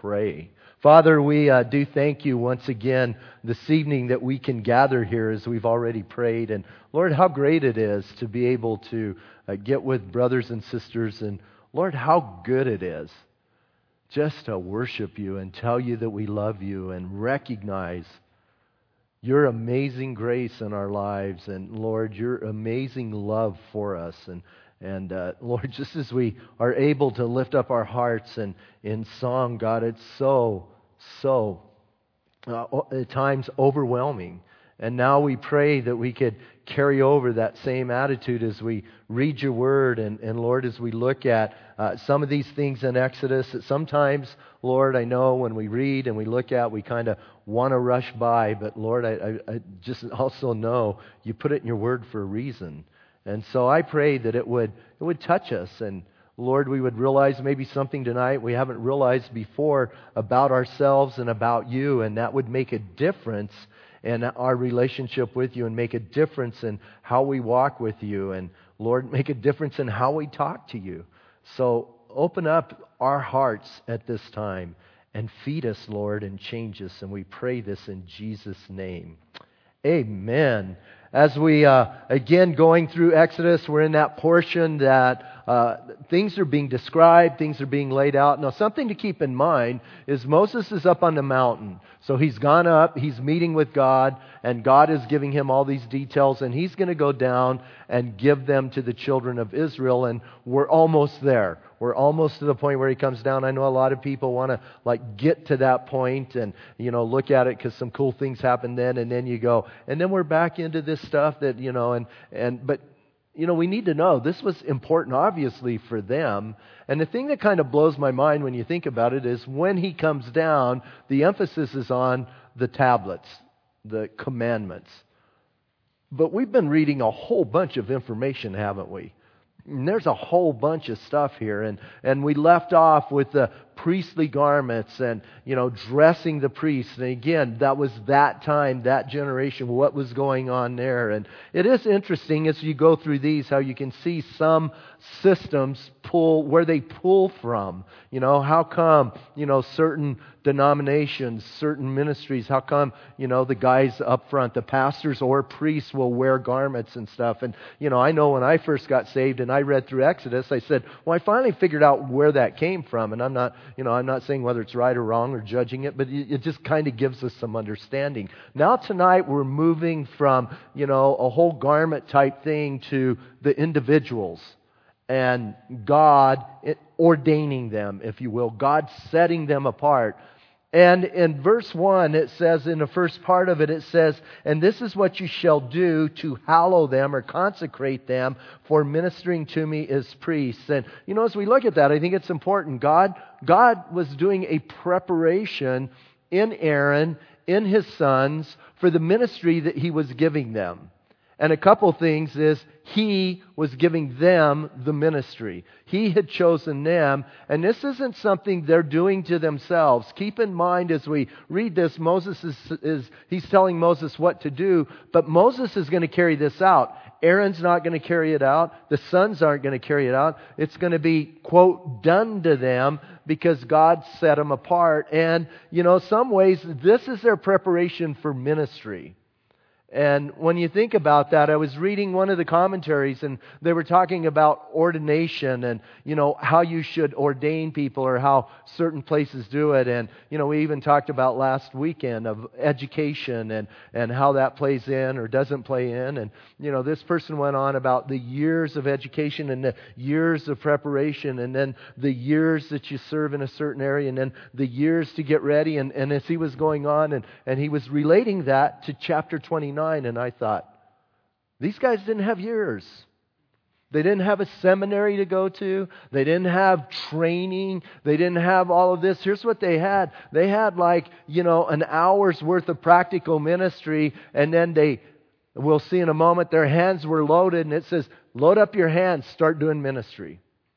pray. Father, we do thank you once again this evening that we can gather here as we've already prayed. And Lord, how great it is to be able to get with brothers and sisters. And Lord, how good it is just to worship you and tell you that we love you and recognize your amazing grace in our lives. And Lord, your amazing love for us. And Lord, just as we are able to lift up our hearts and in song, God, it's so at times overwhelming. And now we pray that we could carry over that same attitude as we read your word. And Lord, as we look at some of these things in Exodus, that sometimes, Lord, I know when we read and we look at, we kind of want to rush by. But Lord, I just also know you put it in your word for a reason. And so I pray that it would touch us. And Lord, we would realize maybe something tonight we haven't realized before about ourselves and about you, and that would make a difference in our relationship with you and make a difference in how we walk with you, and Lord, make a difference in how we talk to you. So open up our hearts at this time and feed us, Lord, and change us, and we pray this in Jesus' name. Amen. As we, again, going through Exodus, we're in that portion that things are being described, things are being laid out. Now, something to keep in mind is Moses is up on the mountain. So he's gone up, he's meeting with God, and God is giving him all these details, and he's going to go down and give them to the children of Israel, and we're almost there. We're almost to the point where he comes down. I know a lot of people want to get to that point and look at it because some cool things happen then, and then you go, and then we're back into this stuff that but we need to know this was important, obviously, for them. And the thing that kind of blows my mind when you think about it is when he comes down, the emphasis is on the tablets, the commandments. But we've been reading a whole bunch of information, haven't we? And there's a whole bunch of stuff here, and we left off with the priestly garments and dressing the priests. And again, that was that time, that generation, what was going on there. And it is interesting as you go through these how you can see some systems where they pull from. How come certain denominations, certain ministries, how come the guys up front, the pastors or priests, will wear garments and stuff. And I know when I first got saved and I read through Exodus, I said, well, I finally figured out where that came from. And I'm not saying whether it's right or wrong or judging it, but it just kind of gives us some understanding. Now tonight we're moving from a whole garment type thing to the individuals and God ordaining them, if you will, God setting them apart. And in verse 1, it says, in the first part of it, it says, and this is what you shall do to hallow them or consecrate them for ministering to me as priests. And, as we look at that, I think it's important. God was doing a preparation in Aaron, in his sons, for the ministry that he was giving them. And a couple things is he was giving them the ministry. He had chosen them, and this isn't something they're doing to themselves. Keep in mind as we read this, Moses he's telling Moses what to do, but Moses is going to carry this out. Aaron's not going to carry it out. The sons aren't going to carry it out. It's going to be, quote, done to them because God set them apart. And, some ways, this is their preparation for ministry. And when you think about that, I was reading one of the commentaries and they were talking about ordination and, how you should ordain people or how certain places do it. And, we even talked about last weekend of education and how that plays in or doesn't play in. And, this person went on about the years of education and the years of preparation and then the years that you serve in a certain area and then the years to get ready. And as he was going on and he was relating that to chapter 29. And I thought, these guys didn't have years. They didn't have a seminary to go to. They didn't have training. They didn't have all of this. Here's what they had. They had an hour's worth of practical ministry. And then we'll see in a moment, their hands were loaded. And it says, load up your hands, start doing ministry.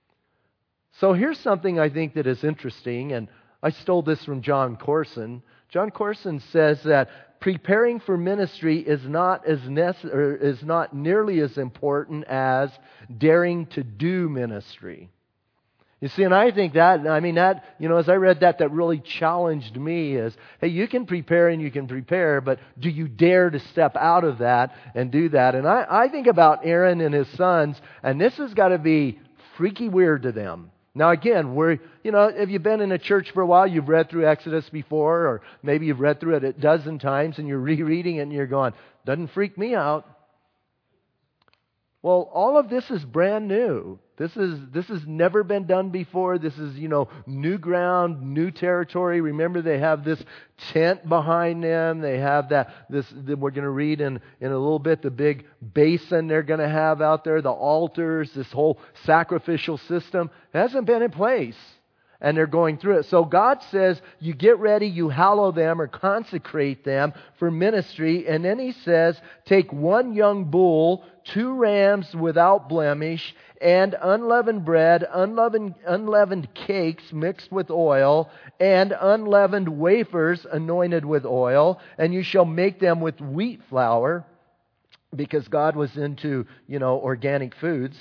So here's something I think that is interesting. And I stole this from John Corson. John Corson says that preparing for ministry is not nearly as important as daring to do ministry. You see, and I think that, as I read that, that really challenged me is, hey, you can prepare and you can prepare, but do you dare to step out of that and do that? And I think about Aaron and his sons, and this has got to be freaky weird to them. Now again, if you've been in a church for a while, you've read through Exodus before, or maybe you've read through it a dozen times and you're rereading it and you're going, doesn't freak me out. Well, all of this is brand new. This has never been done before. This is, new ground, new territory. Remember, they have this tent behind them. They have that we're going to read in a little bit, the big basin they're going to have out there, the altars, this whole sacrificial system. It hasn't been in place. And they're going through it. So God says, you get ready, you hallow them or consecrate them for ministry. And then He says, take 1 young bull, 2 rams without blemish, and unleavened bread, unleavened cakes mixed with oil, and unleavened wafers anointed with oil. And you shall make them with wheat flour, because God was into, organic foods.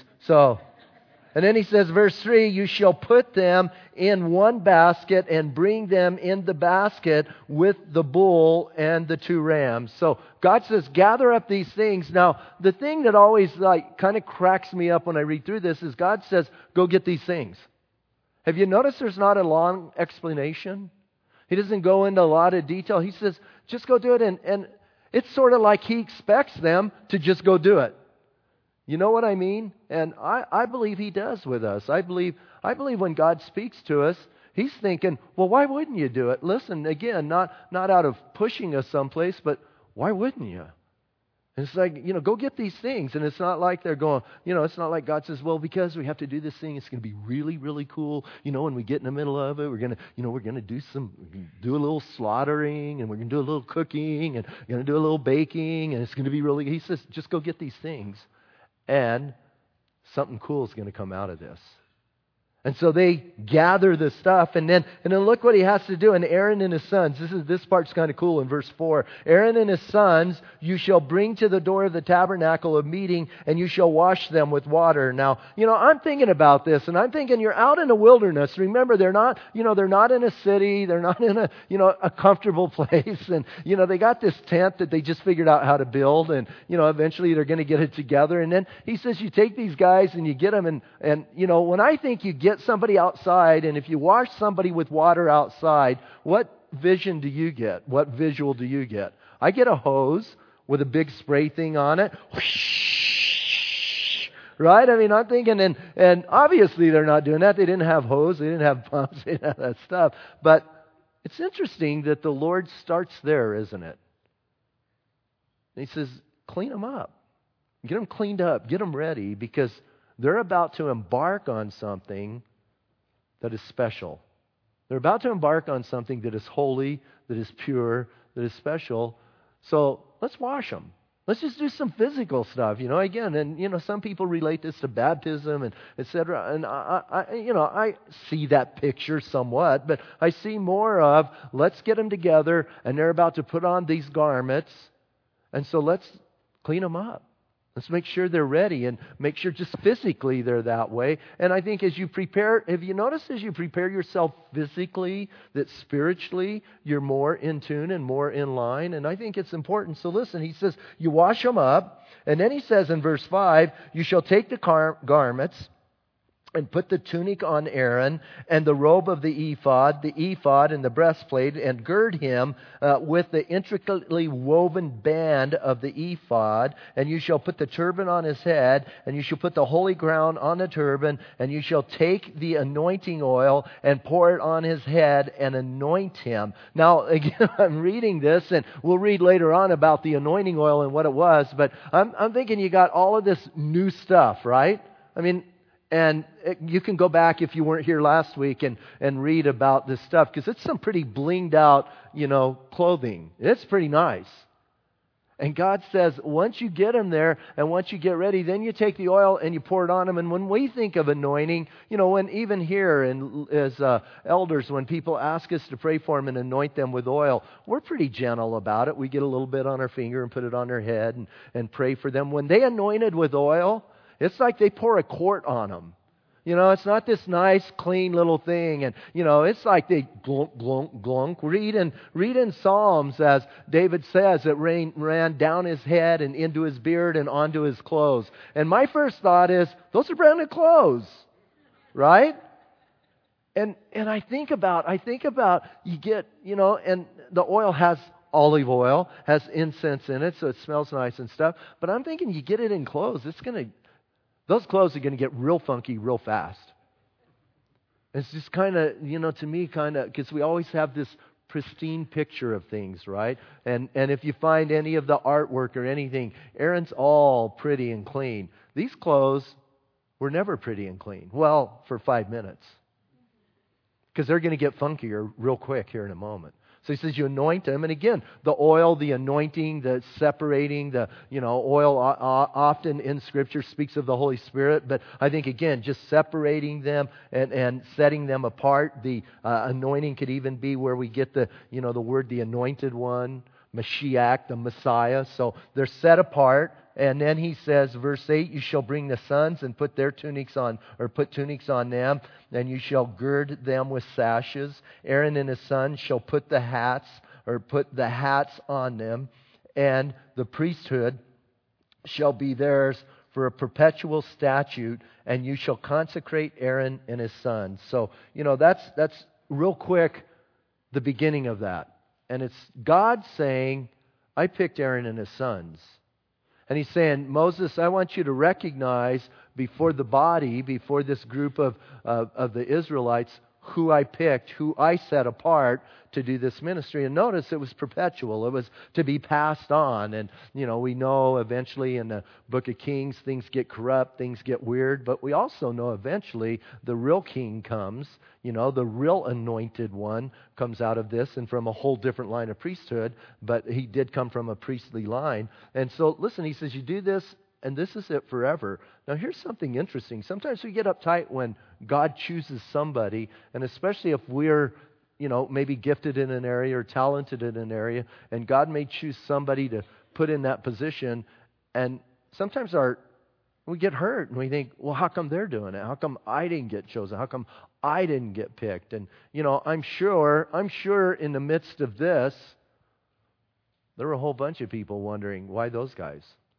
And then He says, verse 3, you shall put them in 1 basket and bring them in the basket with the bull and the 2 rams. So God says, gather up these things. Now, the thing that always kind of cracks me up when I read through this is God says, go get these things. Have you noticed there's not a long explanation? He doesn't go into a lot of detail. He says, just go do it. And it's sort of like He expects them to just go do it. You know what I mean? And I believe He does with us. I believe when God speaks to us, He's thinking, well, why wouldn't you do it? Listen, again, not out of pushing us someplace, but why wouldn't you? And it's like, go get these things. And it's not like they're going, it's not like God says, well, because we have to do this thing, it's going to be really, really cool. When we get in the middle of it, we're going to do a little slaughtering, and we're going to do a little cooking, and we're going to do a little baking, and it's going to be really, He says, just go get these things. And something cool is going to come out of this. And so they gather the stuff, and then look what he has to do. And Aaron and his sons, this part's kind of cool in verse 4. Aaron and his sons, you shall bring to the door of the tabernacle of meeting, and you shall wash them with water. Now, I'm thinking about this, and I'm thinking you're out in the wilderness. Remember, they're not in a city, they're not in a comfortable place, and they got this tent that they just figured out how to build, and eventually they're going to get it together. And then he says, you take these guys and you get them, and when I think you get somebody outside, and if you wash somebody with water outside, what vision do you get? What visual do you get? I get a hose with a big spray thing on it. Whoosh, right? I'm thinking, and obviously they're not doing that. They didn't have hose, they didn't have pumps, they didn't have that stuff. But it's interesting that the Lord starts there, isn't it? And He says, clean them up. Get them cleaned up. Get them ready, because they're about to embark on something that is special. They're about to embark on something that is holy, that is pure, that is special. So let's wash them. Let's just do some physical stuff, again. And, some people relate this to baptism and et cetera. And, I see that picture somewhat, but I see more of, let's get them together, and they're about to put on these garments. And so let's clean them up. Let's make sure they're ready, and make sure just physically they're that way. And I think as you prepare, have you noticed as you prepare yourself physically, that spiritually you're more in tune and more in line? And I think it's important. So listen, he says, you wash them up. And then he says in verse 5, you shall take the garments and put the tunic on Aaron, and the robe of the ephod and the breastplate, and gird him with the intricately woven band of the ephod. And you shall put the turban on his head, and you shall put the holy crown on the turban, and you shall take the anointing oil and pour it on his head and anoint him. Now, again, I'm reading this, and we'll read later on about the anointing oil and what it was, but I'm thinking you got all of this new stuff, right? And you can go back if you weren't here last week and read about this stuff, because it's some pretty blinged out, clothing. It's pretty nice. And God says, once you get them there and once you get ready, then you take the oil and you pour it on them. And when we think of anointing, when even here and as elders, when people ask us to pray for them and anoint them with oil, we're pretty gentle about it. We get a little bit on our finger and put it on their head and pray for them. When they anointed with oil, it's like they pour a quart on them. It's not this nice, clean little thing. And, it's like they glunk, glunk, glunk. Read in Psalms, as David says, it ran down his head and into his beard and onto his clothes. And my first thought is, those are brand new clothes, right? And I think about you get, and the oil has olive oil, has incense in it, so it smells nice and stuff. But I'm thinking you get it in clothes, those clothes are going to get real funky real fast. It's just kind of, to me, because we always have this pristine picture of things, right? And if you find any of the artwork or anything, Aaron's all pretty and clean. These clothes were never pretty and clean. Well, for 5 minutes. Because they're going to get funkier real quick here in a moment. So he says you anoint them. And again, the oil, the anointing, the separating, the oil often in Scripture speaks of the Holy Spirit. But I think, again, just separating them and setting them apart. The anointing could even be where we get the word the anointed one, Mashiach, the Messiah. So they're set apart. And then he says, verse 8, you shall bring the sons and put their tunics on, or put tunics on them, and you shall gird them with sashes. Aaron and his sons shall put the hats on them, and the priesthood shall be theirs for a perpetual statute, and you shall consecrate Aaron and his sons. So, that's real quick the beginning of that. And it's God saying, I picked Aaron and his sons. And he's saying, Moses, I want you to recognize before the body, before this group of the Israelites, who I picked, who I set apart to do this ministry. And notice it was perpetual. It was to be passed on. And, we know eventually in the book of Kings, things get corrupt, things get weird. But we also know eventually the real king comes. The real anointed one comes out of this and from a whole different line of priesthood. But he did come from a priestly line. And so, listen, he says, you do this, and this is it forever. Now, here's something interesting. Sometimes we get uptight when God chooses somebody, and especially if we're, maybe gifted in an area or talented in an area, and God may choose somebody to put in that position, and sometimes we get hurt, and we think, well, how come they're doing it? How come I didn't get chosen? How come I didn't get picked? And, I'm sure in the midst of this, there were a whole bunch of people wondering, why those guys?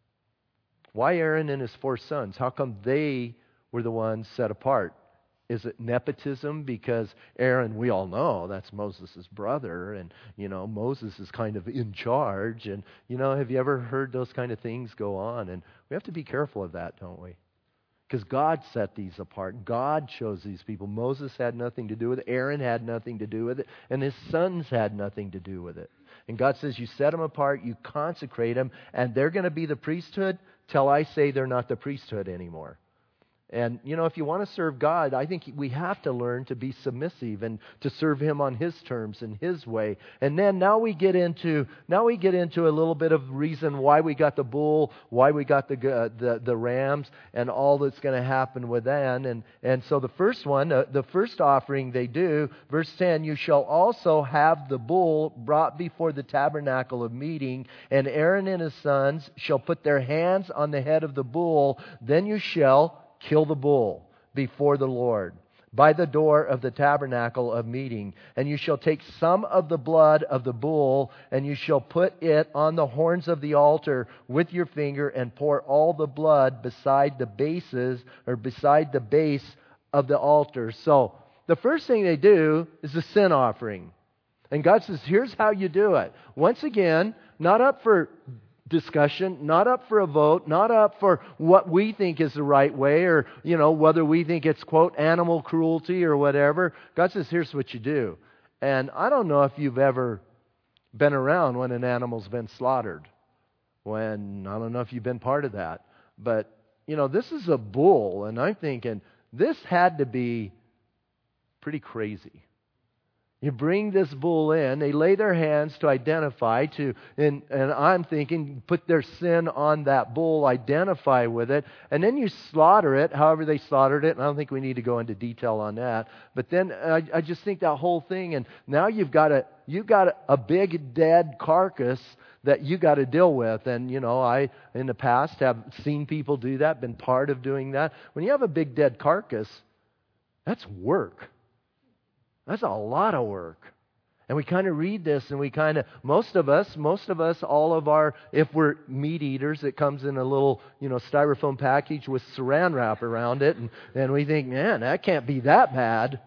Why Aaron and his 4 sons? How come they were the ones set apart? Is it nepotism? Because Aaron, we all know, that's Moses' brother, and, Moses is kind of in charge. And, have you ever heard those kind of things go on? And we have to be careful of that, don't we? Because God set these apart. God chose these people. Moses had nothing to do with it. Aaron had nothing to do with it. And his sons had nothing to do with it. And God says, you set them apart, you consecrate them, and they're going to be the priesthood till I say they're not the priesthood anymore. And, if you want to serve God, I think we have to learn to be submissive and to serve Him on His terms and His way. And then now we get into a little bit of reason why we got the bull, why we got the rams, and all that's going to happen with that. And so the first one, the first offering they do, verse 10, you shall also have the bull brought before the tabernacle of meeting, and Aaron and his sons shall put their hands on the head of the bull. Then you shall kill the bull before the Lord by the door of the tabernacle of meeting. And you shall take some of the blood of the bull, and you shall put it on the horns of the altar with your finger, and pour all the blood beside the base of the altar. So the first thing they do is the sin offering. And God says, here's how you do it. Once again, not up for discussion, not up for a vote, not up for what we think is the right way, or, whether we think it's, quote, animal cruelty or whatever. God says, here's what you do. And I don't know if you've ever been around when an animal's been slaughtered. I don't know if you've been part of that. But, this is a bull, and I'm thinking, this had to be pretty crazy. You bring this bull in, they lay their hands to identify, and I'm thinking, put their sin on that bull, identify with it, and then you slaughter it, however they slaughtered it, and I don't think we need to go into detail on that. But then I just think that whole thing, and now you've got a big dead carcass that you got to deal with. And, I, in the past, have seen people do that, been part of doing that. When you have a big dead carcass, That's work. That's a lot of work. And we kind of read this and we kind of, most of us, all of our, if we're meat eaters, it comes in a little, styrofoam package with saran wrap around it. And we think, man, that can't be that bad.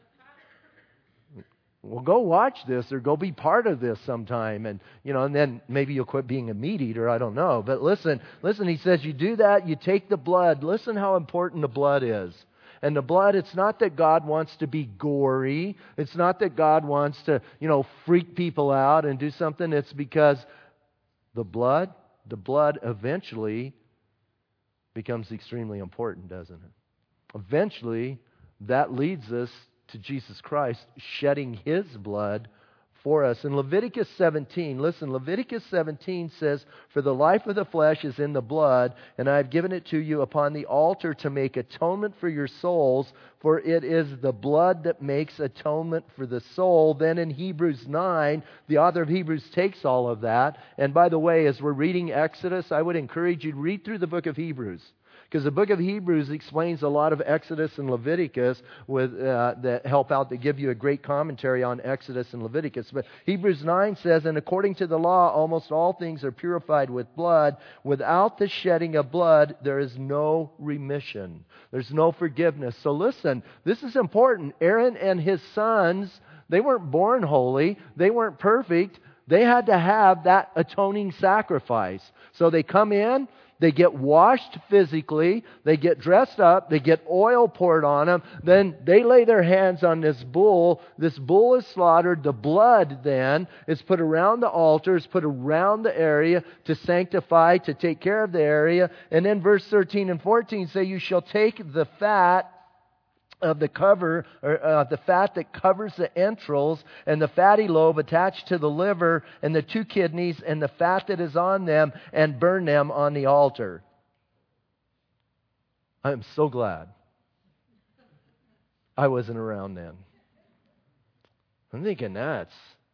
Well, go watch this or go be part of this sometime. And, and then maybe you'll quit being a meat eater. I don't know. But listen, he says you do that, you take the blood. Listen how important the blood is. And the blood, it's not that God wants to be gory. It's not that God wants to, freak people out and do something. It's because the blood eventually becomes extremely important, doesn't it? Eventually, that leads us to Jesus Christ shedding His blood for us. In Leviticus 17, listen, Leviticus 17 says, "For the life of the flesh is in the blood, and I have given it to you upon the altar to make atonement for your souls, for it is the blood that makes atonement for the soul." Then in Hebrews 9, the author of Hebrews takes all of that. And by the way, as we're reading Exodus, I would encourage you to read through the book of Hebrews. Because the book of Hebrews explains a lot of Exodus and Leviticus that help out, that give you a great commentary on Exodus and Leviticus. But Hebrews 9 says, "And according to the law, almost all things are purified with blood. Without the shedding of blood, there is no remission." There's no forgiveness. So listen, this is important. Aaron and his sons, they weren't born holy. They weren't perfect. They had to have that atoning sacrifice. So they come in. They get washed physically, they get dressed up, they get oil poured on them, then they lay their hands on this bull. This bull is slaughtered. The blood then is put around the altar, is put around the area to sanctify, to take care of the area. And then verse 13 and 14 say, "You shall take the fat of the the fat that covers the entrails, and the fatty lobe attached to the liver, and the 2 kidneys, and the fat that is on them, and burn them on the altar." I am so glad I wasn't around then. I'm thinking have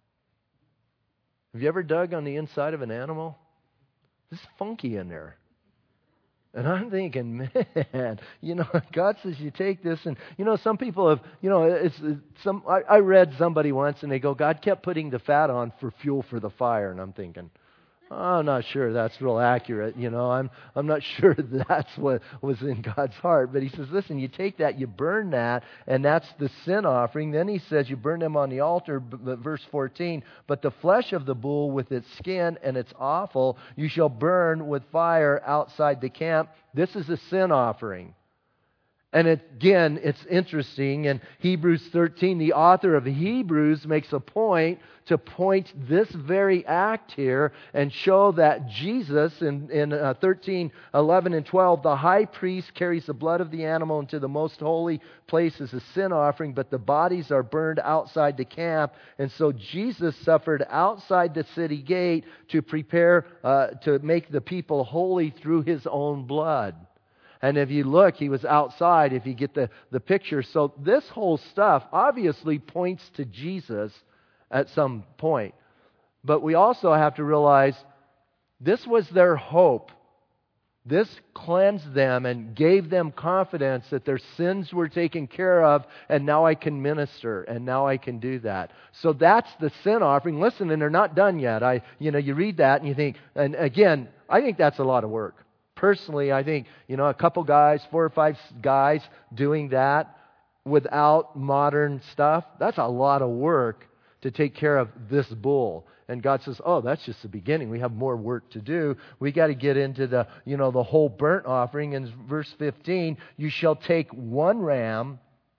you ever dug on the inside of an animal? It's funky in there. And I'm thinking, man, God says you take this, and some people have, I read somebody once, and they go, God kept putting the fat on for fuel for the fire, and I'm thinking, I'm not sure that's real accurate. I'm not sure that's what was in God's heart. But He says, listen, you take that, you burn that, and that's the sin offering. Then He says you burn them on the altar. But verse 14, "But the flesh of the bull with its skin and its offal you shall burn with fire outside the camp." This is a sin offering. And again, it's interesting. In Hebrews 13, the author of Hebrews makes a point to point this very act here and show that Jesus, in 13, 11, and 12, the high priest carries the blood of the animal into the most holy place as a sin offering, but the bodies are burned outside the camp. And so Jesus suffered outside the city gate to prepare, to make the people holy through His own blood. And if you look, He was outside, if you get the picture. So this whole stuff obviously points to Jesus at some point. But we also have to realize this was their hope. This cleansed them and gave them confidence that their sins were taken care of, and now I can minister, and now I can do that. So that's the sin offering. Listen, and they're not done yet. You read that and you think, and again, I think that's a lot of work. Personally, I think, a couple guys, 4 or 5 guys doing that without modern stuff, that's a lot of work to take care of this bull. And God says, oh, that's just the beginning. We have more work to do. We got to get into the whole burnt offering. In verse 15, "You shall take 1 ram,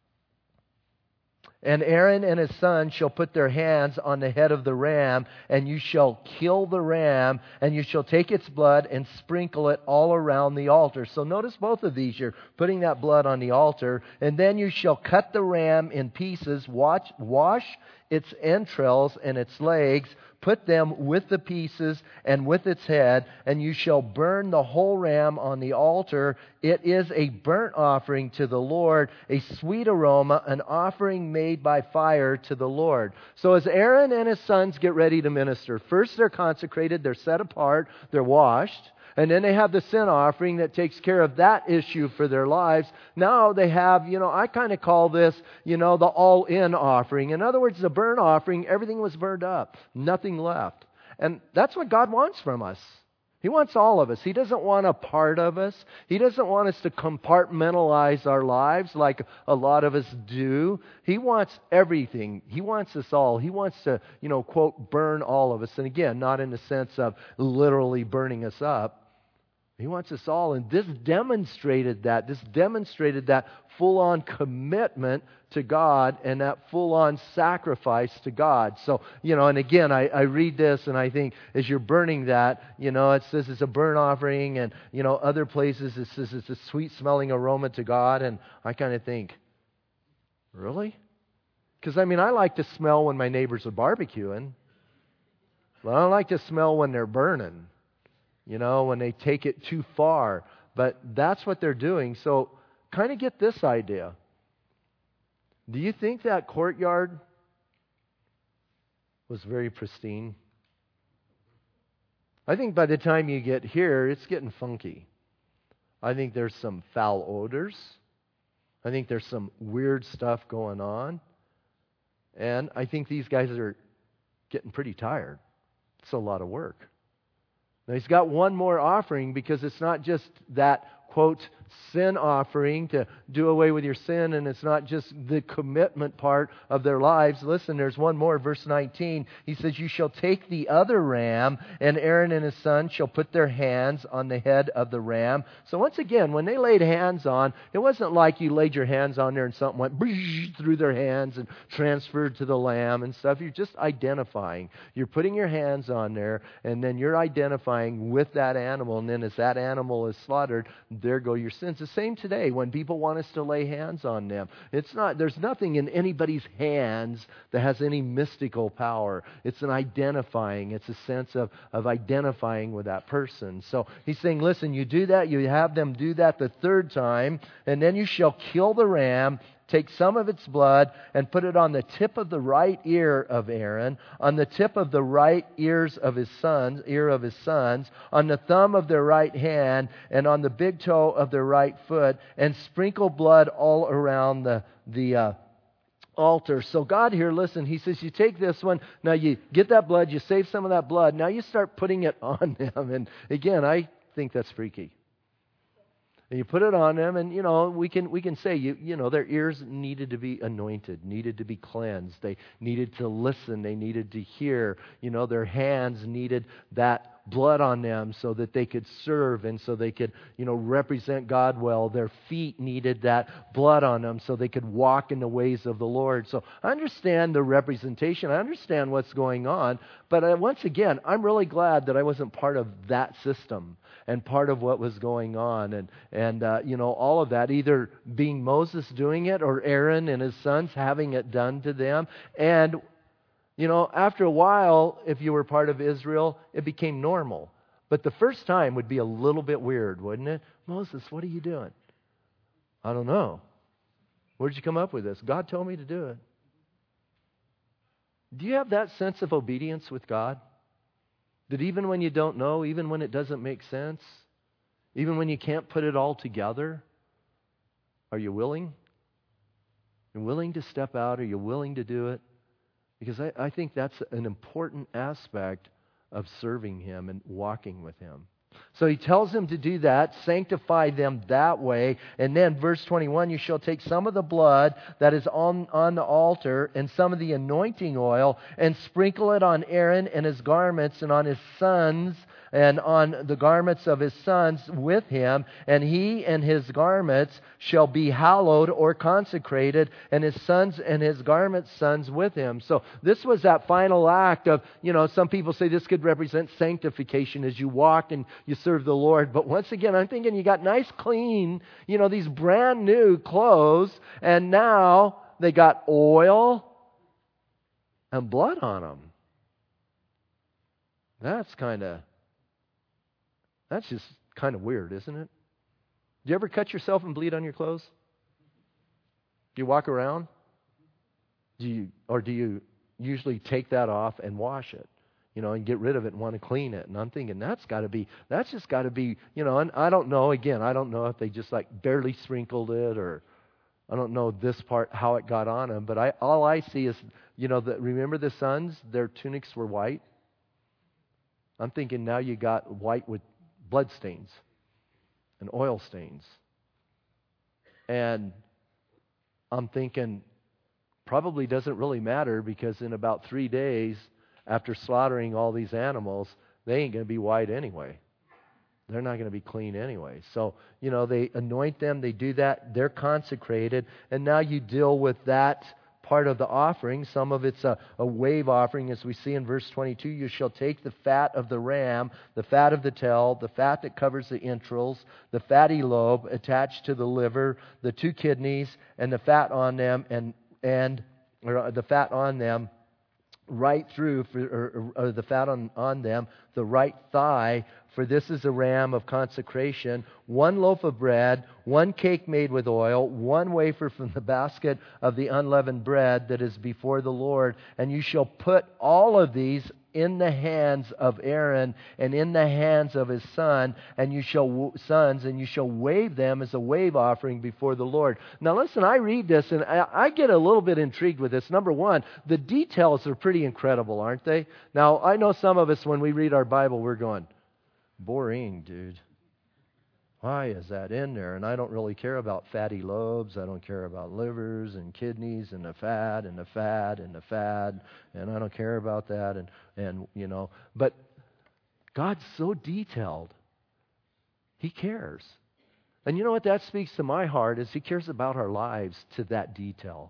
and Aaron and his sons shall put their hands on the head of the ram, and you shall kill the ram, and you shall take its blood and sprinkle it all around the altar." So notice both of these. You're putting that blood on the altar. "And then you shall cut the ram in pieces, wash its entrails and its legs, put them with the pieces and with its head, and you shall burn the whole ram on the altar. It is a burnt offering to the Lord, a sweet aroma, an offering made by fire to the Lord." So as Aaron and his sons get ready to minister, first they're consecrated, they're set apart, they're washed. And then they have the sin offering that takes care of that issue for their lives. Now they have, I kind of call this, the all-in offering. In other words, the burnt offering, everything was burned up. Nothing left. And that's what God wants from us. He wants all of us. He doesn't want a part of us. He doesn't want us to compartmentalize our lives like a lot of us do. He wants everything. He wants us all. He wants to, quote, burn all of us. And again, not in the sense of literally burning us up. He wants us all. And this demonstrated that. This demonstrated that full-on commitment to God and that full-on sacrifice to God. So, and again, I read this and I think as you're burning that, it says it's a burnt offering, and, other places it says it's a sweet-smelling aroma to God. And I kind of think, really? Because, I like to smell when my neighbors are barbecuing. But I don't like to smell when they're burning. When they take it too far. But that's what they're doing. So kind of get this idea. Do you think that courtyard was very pristine? I think by the time you get here, it's getting funky. I think there's some foul odors. I think there's some weird stuff going on. And I think these guys are getting pretty tired. It's a lot of work. Now, he's got one more offering because it's not just that, quote, sin offering to do away with your sin, and it's not just the commitment part of their lives. Listen, there's one more, verse 19. He says, you shall take the other ram, and Aaron and his son shall put their hands on the head of the ram. So once again, when they laid hands on, it wasn't like you laid your hands on there and something went through their hands and transferred to the lamb and stuff. You're just identifying. You're putting your hands on there, and then you're identifying with that animal, and then as that animal is slaughtered, there go your sins. The same today when people want us to lay hands on them. There's nothing in anybody's hands that has any mystical power. It's an identifying. It's a sense of identifying with that person. So he's saying, listen, you do that, you have them do that the third time, and then you shall kill the ram, take some of its blood and put it on the tip of the right ear of Aaron, on the tip of the right ear of his sons, on the thumb of their right hand, and on the big toe of their right foot, and sprinkle blood all around the altar. So God here, listen, he says, you take this one, now you get that blood, you save some of that blood, now you start putting it on them. And again, I think that's freaky. And you put it on them, and we can say their ears needed to be anointed, needed to be cleansed. They needed to listen. They needed to hear. Their hands needed that blood on them so that they could serve and so they could represent God well. Their feet needed that blood on them so they could walk in the ways of the Lord. So I understand the representation. I understand what's going on. But once again, I'm really glad that I wasn't part of that system and part of what was going on. And all of that, either being Moses doing it or Aaron and his sons having it done to them. And after a while, if you were part of Israel, it became normal. But the first time would be a little bit weird, wouldn't it? Moses, what are you doing? I don't know. Where'd you come up with this? God told me to do it. Do you have that sense of obedience with God? That even when you don't know, even when it doesn't make sense, even when you can't put it all together, are you willing? Are you willing to step out? Are you willing to do it? Because I think that's an important aspect of serving Him and walking with Him. So He tells them to do that, sanctify them that way. And then verse 21, you shall take some of the blood that is on the altar and some of the anointing oil and sprinkle it on Aaron and his garments and on his sons and on the garments of his sons with him, and he and his garments shall be hallowed or consecrated, and his sons and his garments' sons with him. So this was that final act of, some people say this could represent sanctification as you walk and you serve the Lord. But once again, I'm thinking you got nice, clean, these brand new clothes, and now they got oil and blood on them. That's just kind of weird, isn't it? Do you ever cut yourself and bleed on your clothes? Do you walk around? Do you usually take that off and wash it? and get rid of it and want to clean it. And I'm thinking that's just got to be, and I don't know, again, I don't know if they just like barely sprinkled it, or I don't know this part, how it got on them, but all I see is, remember the sons, their tunics were white. I'm thinking now you got white with blood stains and oil stains. And I'm thinking probably doesn't really matter, because in about 3 days after slaughtering all these animals, they ain't going to be white anyway. They're not going to be clean anyway. So, they anoint them, they do that, they're consecrated, and now you deal with that part of the offering. Some of it's a wave offering, as we see in verse 22. You shall take the fat of the ram, the fat of the tail, the fat that covers the entrails, the fatty lobe attached to the liver, the 2 kidneys, and the fat on them, or the fat on them right through, or the fat on them, the right thigh, for this is a ram of consecration, 1 loaf of bread, 1 cake made with oil, 1 wafer from the basket of the unleavened bread that is before the Lord. And you shall put all of these in the hands of Aaron and in the hands of his sons, and you shall wave them as a wave offering before the Lord. Now listen, I read this and I get a little bit intrigued with this. Number one, the details are pretty incredible, aren't they? Now, I know some of us, when we read our Bible, we're going, boring, dude. Why is that in there? And I don't really care about fatty lobes. I don't care about livers and kidneys and the fat and the fat and the fat. And I don't care about that. And but God's so detailed. He cares. And you know what that speaks to my heart is He cares about our lives to that detail.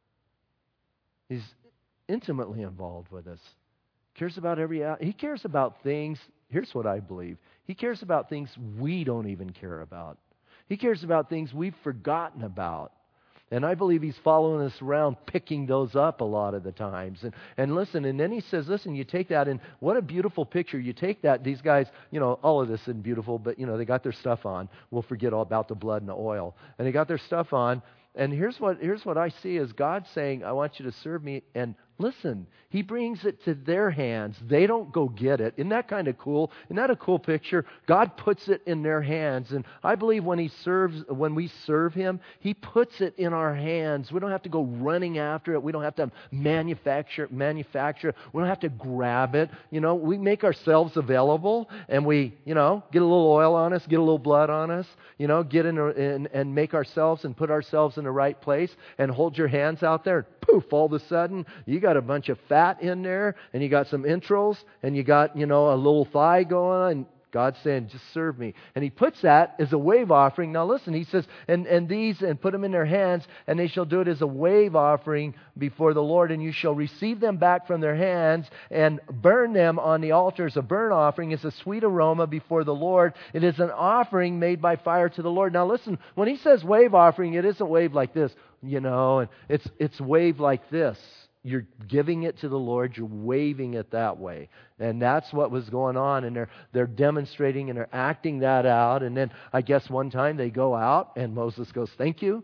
He's intimately involved with us. Cares about He cares about things. Here's what I believe. He cares about things we don't even care about. He cares about things we've forgotten about. And I believe He's following us around, picking those up a lot of the times. And listen, and then He says, listen, you take that, and what a beautiful picture. You take that, these guys, all of this isn't beautiful, but, they got their stuff on. We'll forget all about the blood and the oil. And they got their stuff on. And here's what I see is God saying, I want you to serve me. And listen, He brings it to their hands. They don't go get it. Isn't that kind of cool? Isn't that a cool picture? God puts it in their hands. And I believe when we serve Him, He puts it in our hands. We don't have to go running after it. We don't have to manufacture it. We don't have to grab it. We make ourselves available, and we, get a little oil on us, get a little blood on us, get in and make ourselves and put ourselves in the right place, and hold your hands out there. Poof, all of a sudden, you got a bunch of fat in there, and you got some entrails, and you got, a little thigh going on, and God's saying, just serve me. And He puts that as a wave offering. Now listen, He says, and put them in their hands, and they shall do it as a wave offering before the Lord, and you shall receive them back from their hands and burn them on the altars. A burnt offering is a sweet aroma before the Lord. It is an offering made by fire to the Lord. Now listen, when He says wave offering, it isn't wave like this, and it's wave like this. You're giving it to the Lord. You're waving it that way. And that's what was going on. And they're demonstrating and they're acting that out. And then I guess one time they go out and Moses goes, thank you,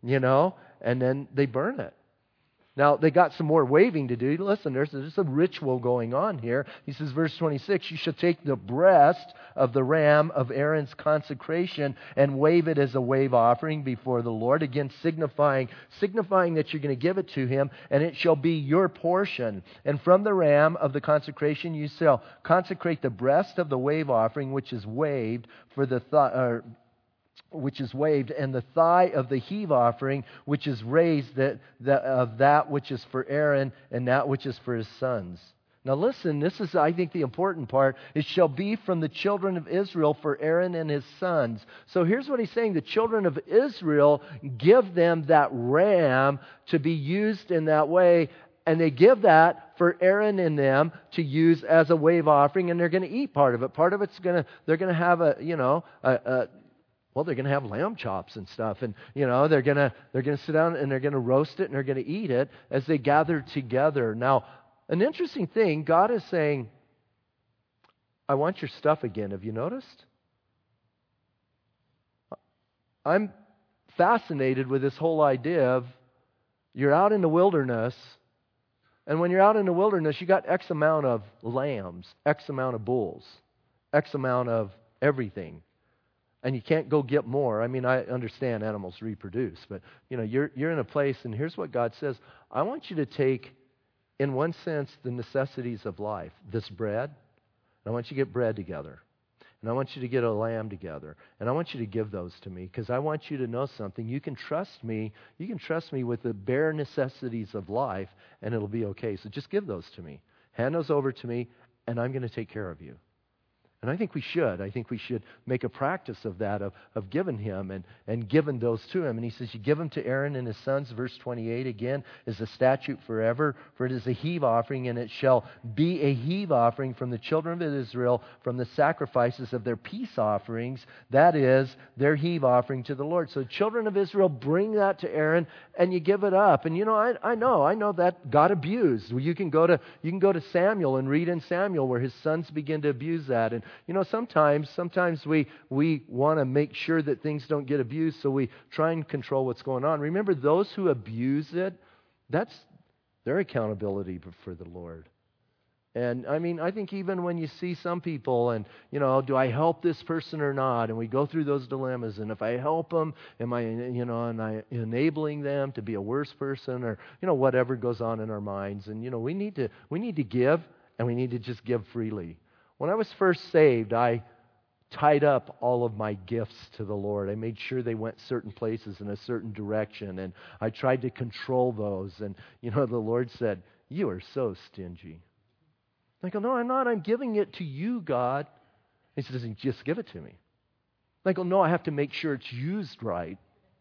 and then they burn it. Now, they got some more waving to do. Listen, there's a ritual going on here. He says, verse 26, you shall take the breast of the ram of Aaron's consecration and wave it as a wave offering before the Lord. Again, signifying that you're going to give it to Him, and it shall be your portion. And from the ram of the consecration you shall consecrate the breast of the wave offering, which is waved, and the thigh of the heave offering, which is raised, of that which is for Aaron and that which is for his sons. Now listen, this is, I think, the important part. It shall be from the children of Israel for Aaron and his sons. So here's what He's saying. The children of Israel give them that ram to be used in that way. And they give that for Aaron and them to use as a wave offering, and they're going to eat part of it. Part of it's they're going to have they're going to have lamb chops and stuff, and they're going to sit down and they're going to roast it and they're going to eat it as they gather together. Now, an interesting thing, God is saying, I want your stuff again. Have you noticed? I'm fascinated with this whole idea of you're out in the wilderness And when you're out in the wilderness, you got X amount of lambs, X amount of bulls, X amount of everything. And you can't go get more. I mean, I understand animals reproduce, but you're in a place, and here's what God says. I want you to take, in one sense, the necessities of life, this bread, and I want you to get bread together. And I want you to get a lamb together. And I want you to give those to me because I want you to know something. You can trust me. You can trust me with the bare necessities of life, and it'll be okay. So just give those to me. Hand those over to me, and I'm going to take care of you. And I think we should. I think we should make a practice of that, of giving him and giving those to him. And he says, you give them to Aaron and his sons. Verse 28 again is a statute forever, for it is a heave offering, and it shall be a heave offering from the children of Israel from the sacrifices of their peace offerings. That is their heave offering to the Lord. So the children of Israel bring that to Aaron, and you give it up. And I know that got abused. You can go to Samuel and read in Samuel where his sons begin to abuse that. And sometimes we want to make sure that things don't get abused, so we try and control what's going on. Remember, those who abuse it, that's their accountability for the Lord. And I mean, I think even when you see some people and, do I help this person or not? And we go through those dilemmas. And if I help them, am I enabling them to be a worse person or, whatever goes on in our minds. And, we need to give, and we need to just give freely. When I was first saved, I tied up all of my gifts to the Lord. I made sure they went certain places in a certain direction. And I tried to control those. And, the Lord said, you are so stingy. I go, no, I'm not. I'm giving it to you, God. He says, just give it to me. I go, no, I have to make sure it's used right.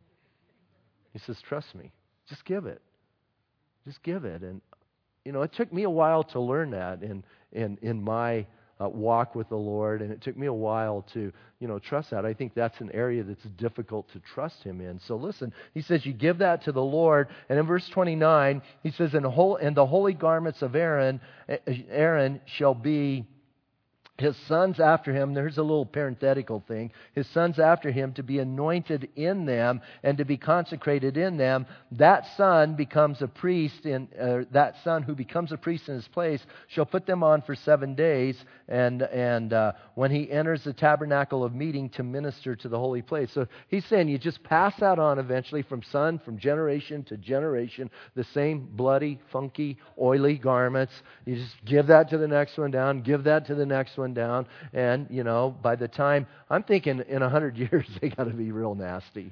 He says, trust me. Just give it. Just give it. And, it took me a while to learn that in my walk with the Lord, and it took me a while to, trust that. I think that's an area that's difficult to trust him in. So listen, he says, you give that to the Lord, and in verse 29, he says, and the holy garments of Aaron shall be his sons after him. There's a little parenthetical thing. His sons after him to be anointed in them and to be consecrated in them. That son becomes a priest that son who becomes a priest in his place shall put them on for 7 days. And when he enters the tabernacle of meeting to minister to the holy place. So he's saying you just pass that on eventually from generation to generation, the same bloody, funky, oily garments. You just give that to the next one down, give that to the next one down, and by the time, I'm thinking in 100 years they got to be real nasty.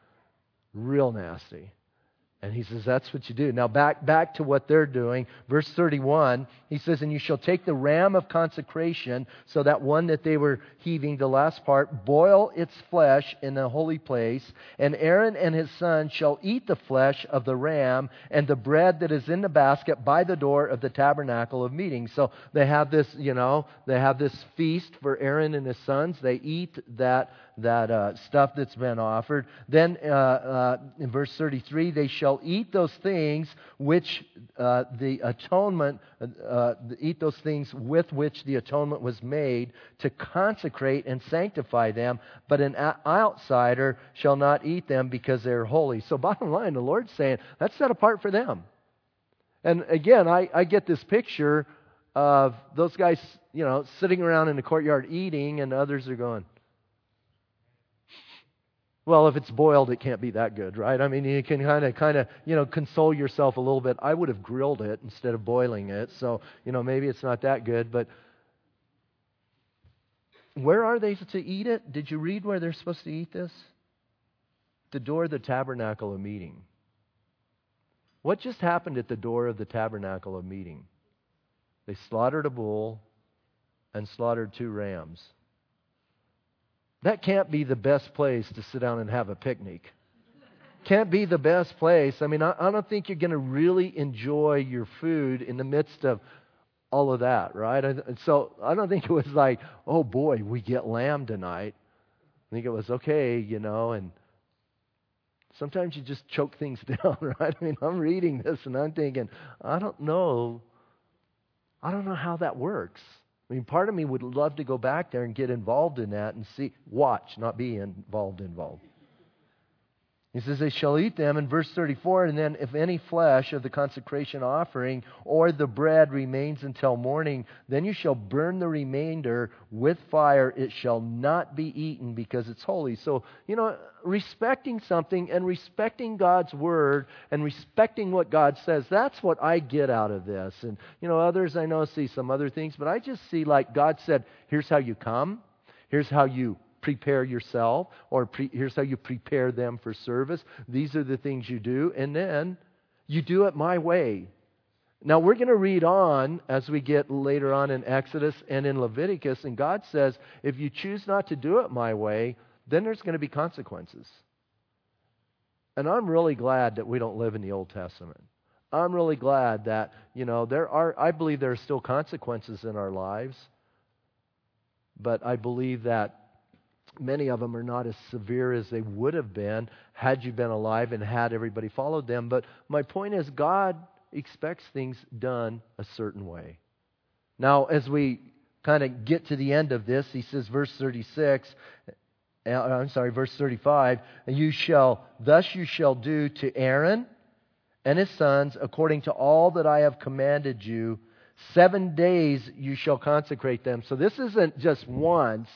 And he says, that's what you do. Now back to what they're doing. Verse 31, he says, and you shall take the ram of consecration, so that one that they were heaving, the last part, boil its flesh in the holy place, and Aaron and his son shall eat the flesh of the ram and the bread that is in the basket by the door of the tabernacle of meeting. So they have this, they have this feast for Aaron and his sons. They eat that stuff that's been offered. Then in verse 33, they shall eat those things which the atonement, eat those things with which the atonement was made to consecrate and sanctify them, but an outsider shall not eat them because they're holy. So bottom line, the Lord's saying, that's set apart for them. And again, I get this picture of those guys, sitting around in the courtyard eating, and others are going, well, if it's boiled, it can't be that good, right? I mean, you can kind of, console yourself a little bit. I would have grilled it instead of boiling it, so, maybe it's not that good. But where are they to eat it? Did you read where they're supposed to eat this? The door of the tabernacle of meeting. What just happened at the door of the tabernacle of meeting? They slaughtered a bull and slaughtered 2 rams. That can't be the best place to sit down and have a picnic. Can't be the best place. I mean, I don't think you're going to really enjoy your food in the midst of all of that, right? So I don't think it was like, oh boy, we get lamb tonight. I think it was okay, and sometimes you just choke things down, right? I mean, I'm reading this and I'm thinking, I don't know how that works. I mean, part of me would love to go back there and get involved in that and watch, not be involved. He says they shall eat them in verse 34, and then if any flesh of the consecration offering or the bread remains until morning, then you shall burn the remainder with fire. It shall not be eaten because it's holy. So, respecting something and respecting God's word and respecting what God says, that's what I get out of this. And, others I know see some other things, but I just see like God said, here's how you come. Here's how you prepare yourself, or here's how you prepare them for service. These are the things you do, and then you do it my way. Now we're going to read on as we get later on in Exodus and in Leviticus, and God says, if you choose not to do it my way, then there's going to be consequences. And I'm really glad that we don't live in the Old Testament. I'm really glad that, I believe there are still consequences in our lives, but I believe that many of them are not as severe as they would have been had you been alive and had everybody followed them. But my point is, God expects things done a certain way. Now, as we kind of get to the end of this, he says, verse 35, thus you shall do to Aaron and his sons according to all that I have commanded you. 7 days you shall consecrate them. So this isn't just once.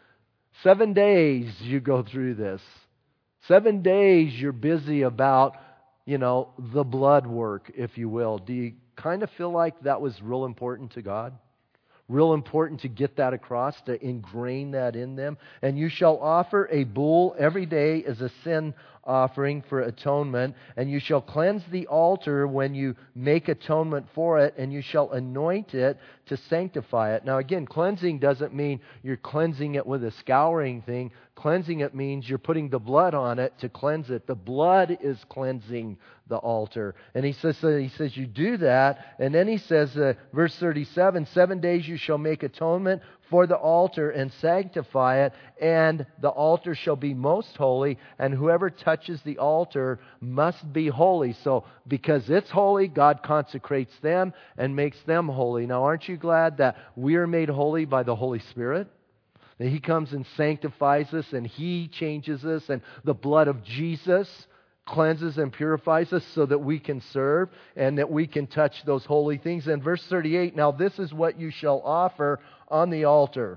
7 days you go through this. 7 days you're busy about, the blood work, if you will. Do you kind of feel like that was real important to God? Real important to get that across, to ingrain that in them. And you shall offer a bull every day as a sin offering for atonement, and you shall cleanse the altar when you make atonement for it, and you shall anoint it to sanctify it. Now again, cleansing doesn't mean you're cleansing it with a scouring thing. Cleansing it means you're putting the blood on it to cleanse it. The blood is cleansing the altar. And he says you do that, and then he says, verse 37, 7 days you shall make atonement for the altar and sanctify it, and the altar shall be most holy, and whoever touches the altar must be holy. So because it's holy, God consecrates them and makes them holy. Now aren't you glad that we are made holy by the Holy Spirit? That He comes and sanctifies us, and He changes us, and the blood of Jesus cleanses and purifies us so that we can serve and that we can touch those holy things. And verse 38, now this is what you shall offer on the altar.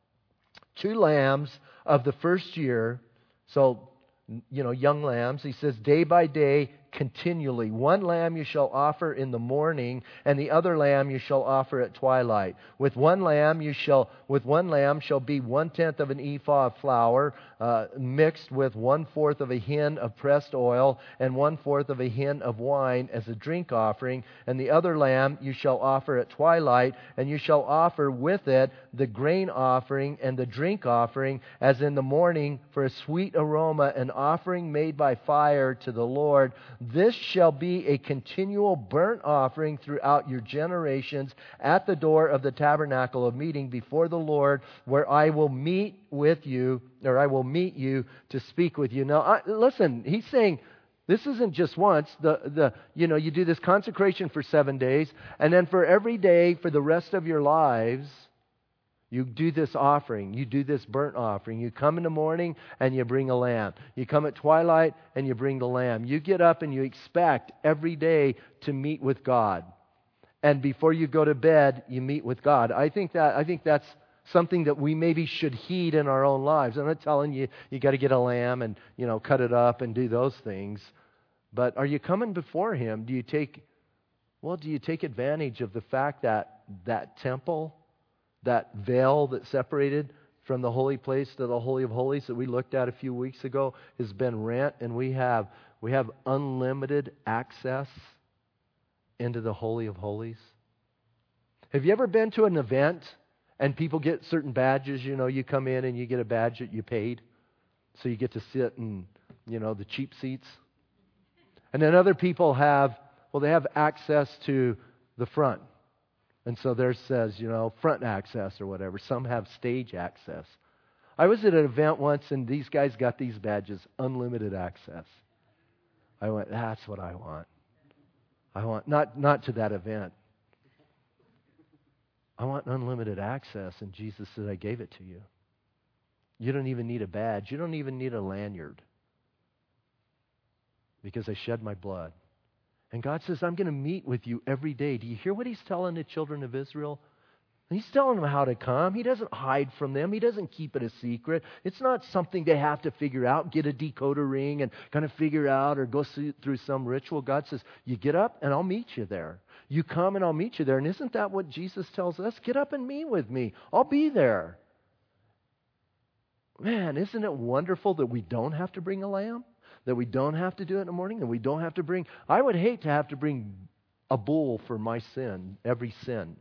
2 lambs of the first year, so, young lambs. He says, day by day, continually. 1 lamb you shall offer in the morning, and the other lamb you shall offer at twilight. With one lamb shall be 1/10 of an ephah of flour, mixed with 1/4 of a hin of pressed oil, and 1/4 of a hin of wine as a drink offering. And the other lamb you shall offer at twilight, and you shall offer with it the grain offering and the drink offering as in the morning for a sweet aroma, an offering made by fire to the Lord. This shall be a continual burnt offering throughout your generations at the door of the tabernacle of meeting before the Lord, where I will meet with you, or I will meet you to speak with you. Now, listen, he's saying this isn't just once. You do this consecration for 7 days, and then for every day for the rest of your lives, you do this offering. You do this burnt offering. You come in the morning and you bring a lamb. You come at twilight and you bring the lamb. You get up and you expect every day to meet with God. And before you go to bed, you meet with God. I think that's something that we maybe should heed in our own lives. I'm not telling you got to get a lamb and cut it up and do those things. But are you coming before Him? Do you take advantage of the fact that that temple, that veil that separated from the holy place to the Holy of Holies that we looked at a few weeks ago has been rent, and we have unlimited access into the Holy of Holies? Have you ever been to an event and people get certain badges? You come in and you get a badge that you paid, so you get to sit in the cheap seats. And then other people have access to the front. And so there says, front access or whatever. Some have stage access. I was at an event once, and these guys got these badges, unlimited access. I went, that's what I want. I want, not to that event. I want unlimited access, and Jesus said, I gave it to you. You don't even need a badge. You don't even need a lanyard. because I shed my blood. And God says, I'm going to meet with you every day. Do you hear what He's telling the children of Israel? He's telling them how to come. He doesn't hide from them. He doesn't keep it a secret. It's not something they have to figure out, get a decoder ring and kind of figure out or go through some ritual. God says, you get up and I'll meet you there. You come and I'll meet you there. And isn't that what Jesus tells us? Get up and meet with me. I'll be there. Man, isn't it wonderful that we don't have to bring a lamb? That we don't have to do it in the morning? That we don't have to bring... I would hate to have to bring a bull for my sin, every sin.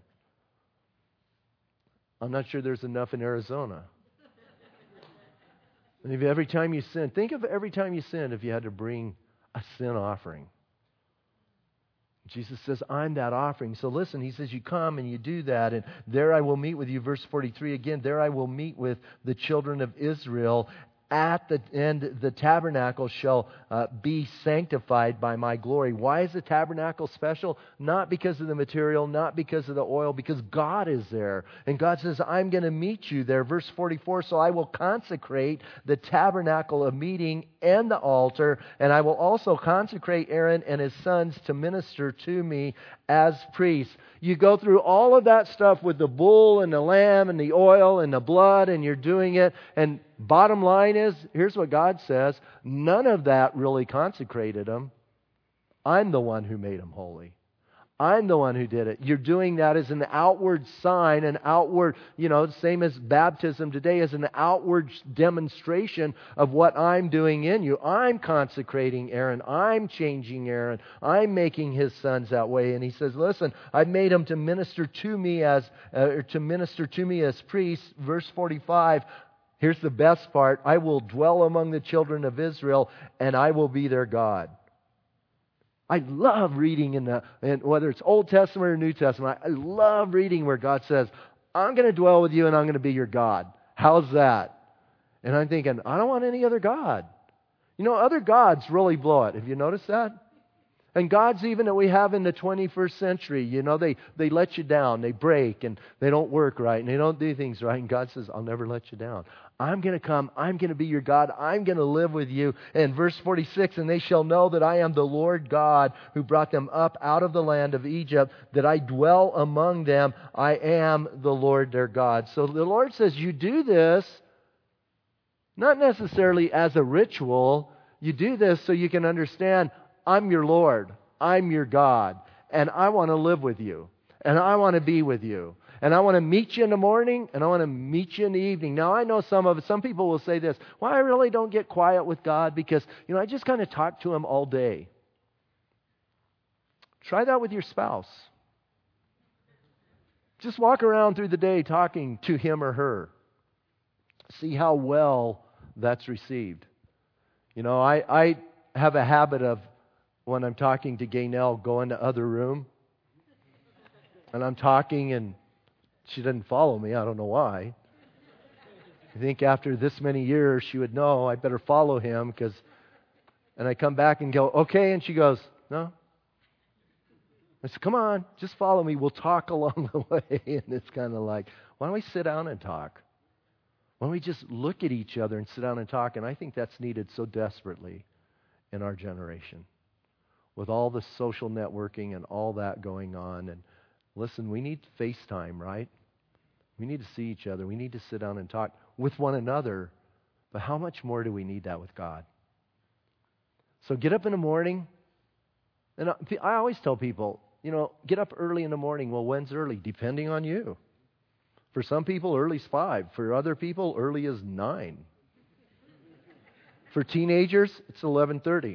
I'm not sure there's enough in Arizona. And if every time you sin, think of every time you sin if you had to bring a sin offering. Jesus says, I'm that offering. So listen, He says, you come and you do that, and there I will meet with you. Verse 43 again, there I will meet with the children of Israel. At the end, the tabernacle shall be sanctified by my glory. Why is the tabernacle special? Not because of the material, not because of the oil, because God is there. And God says, I'm going to meet you there. Verse 44, so I will consecrate the tabernacle of meeting and the altar, and I will also consecrate Aaron and his sons to minister to me as priests. You go through all of that stuff with the bull and the lamb and the oil and the blood, and you're doing it. And bottom line is, here's what God says, none of that really consecrated them. I'm the one who made them holy. I'm the one who did it. You're doing that as an outward sign, an outward, same as baptism today, as an outward demonstration of what I'm doing in you. I'm consecrating Aaron. I'm changing Aaron. I'm making his sons that way. And He says, listen, I've made them to minister to me as priests. Verse 45. Here's the best part. I will dwell among the children of Israel, and I will be their God. I love reading in whether it's Old Testament or New Testament, I love reading where God says, I'm going to dwell with you and I'm going to be your God. How's that? And I'm thinking, I don't want any other God. Other gods really blow it. Have you noticed that? And gods even that we have in the 21st century, they let you down. They break and they don't work right and they don't do things right. And God says, I'll never let you down. I'm going to come. I'm going to be your God. I'm going to live with you. And verse 46, and they shall know that I am the Lord God who brought them up out of the land of Egypt, that I dwell among them. I am the Lord their God. So the Lord says, you do this not necessarily as a ritual. You do this so you can understand, I'm your Lord. I'm your God. And I want to live with you. And I want to be with you. And I want to meet you in the morning, and I want to meet you in the evening. Now, I know some people will say this, well, I really don't get quiet with God because, I just kind of talk to Him all day. Try that with your spouse. Just walk around through the day talking to him or her. See how well that's received. I have a habit of, when I'm talking to Gaynell, go in the other room. And I'm talking and she doesn't follow me. I don't know why. I think after this many years, she would know I better follow him and I come back and go, okay. And she goes, no. I said, come on, just follow me. We'll talk along the way. And it's kind of like, why don't we sit down and talk? Why don't we just look at each other and sit down and talk? And I think that's needed so desperately in our generation. With all the social networking and all that going on. And listen, we need FaceTime, right? We need to see each other. We need to sit down and talk with one another. But how much more do we need that with God? So get up in the morning. And I always tell people, get up early in the morning. Well, when's early? Depending on you. For some people, early's 5. For other people, early is 9. For teenagers, it's 11:30.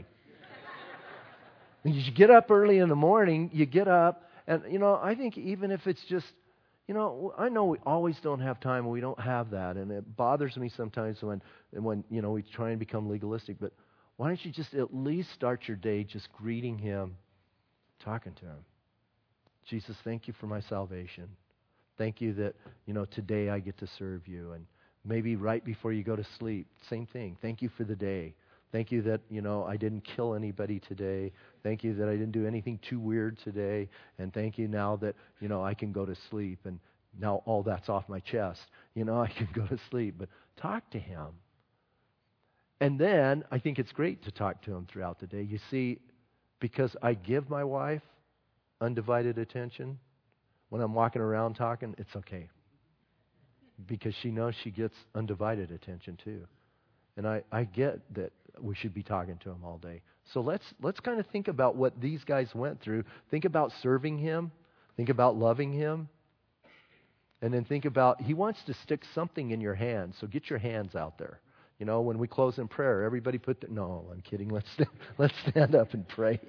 You get up early in the morning, you get up, and, I think even if it's just, I know we always don't have time, and we don't have that, and it bothers me sometimes when we try and become legalistic, but why don't you just at least start your day just greeting Him, talking to Him. Jesus, thank you for my salvation. Thank you that, today I get to serve you, and maybe right before you go to sleep, same thing. Thank you for the day. Thank you that, I didn't kill anybody today. Thank you that I didn't do anything too weird today. And thank you now that, I can go to sleep. And now all that's off my chest. I can go to sleep. But talk to Him. And then I think it's great to talk to them throughout the day. You see, because I give my wife undivided attention, when I'm walking around talking, it's okay. Because she knows she gets undivided attention too. And I get that we should be talking to him all day. So let's kind of think about what these guys went through. Think about serving him. Think about loving him. And then think about, he wants to stick something in your hands. So get your hands out there. You know, when we close in prayer, everybody put their... No, I'm kidding. Let's stand up and pray.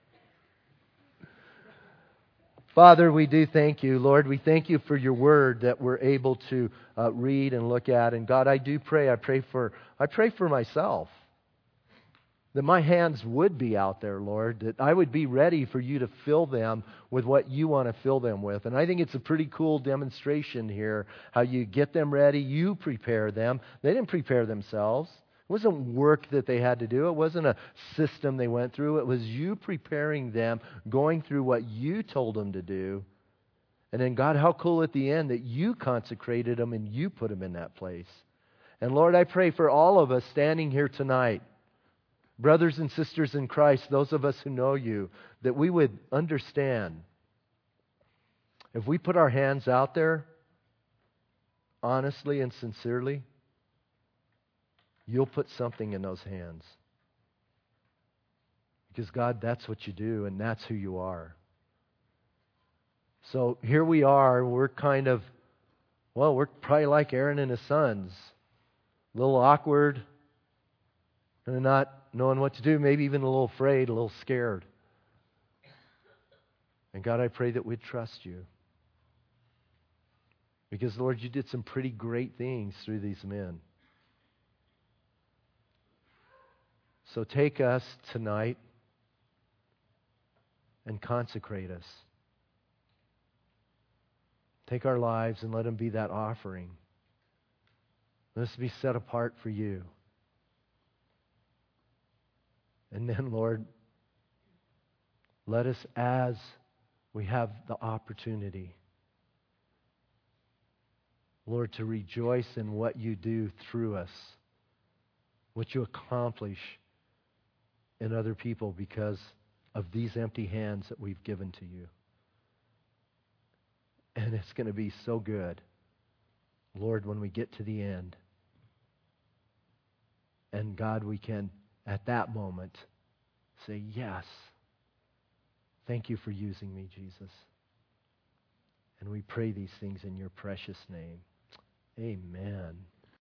Father, we do thank you. Lord, we thank you for your word that we're able to read and look at. And God, I do pray. I pray for myself, that my hands would be out there, Lord, that I would be ready for you to fill them with what you want to fill them with. And I think it's a pretty cool demonstration here, how you get them ready, you prepare them. They didn't prepare themselves. It wasn't work that they had to do. It wasn't a system they went through. It was you preparing them, going through what you told them to do. And then, God, how cool at the end that you consecrated them and you put them in that place. And Lord, I pray for all of us standing here tonight, brothers and sisters in Christ, those of us who know you, that we would understand, if we put our hands out there honestly and sincerely, you'll put something in those hands. Because God, that's what you do, and that's who you are. So here we are, we're we're probably like Aaron and his sons. A little awkward, and not knowing what to do, maybe even a little afraid, a little scared. And God, I pray that we'd trust you. Because, Lord, you did some pretty great things through these men. So take us tonight and consecrate us. Take our lives and let them be that offering. Let us be set apart for you. And then, Lord, let us, as we have the opportunity, Lord, to rejoice in what you do through us, what you accomplish in other people because of these empty hands that we've given to you. And it's going to be so good, Lord, when we get to the end. And God, we can, at that moment, say, yes, thank you for using me, Jesus. And we pray these things in your precious name. Amen.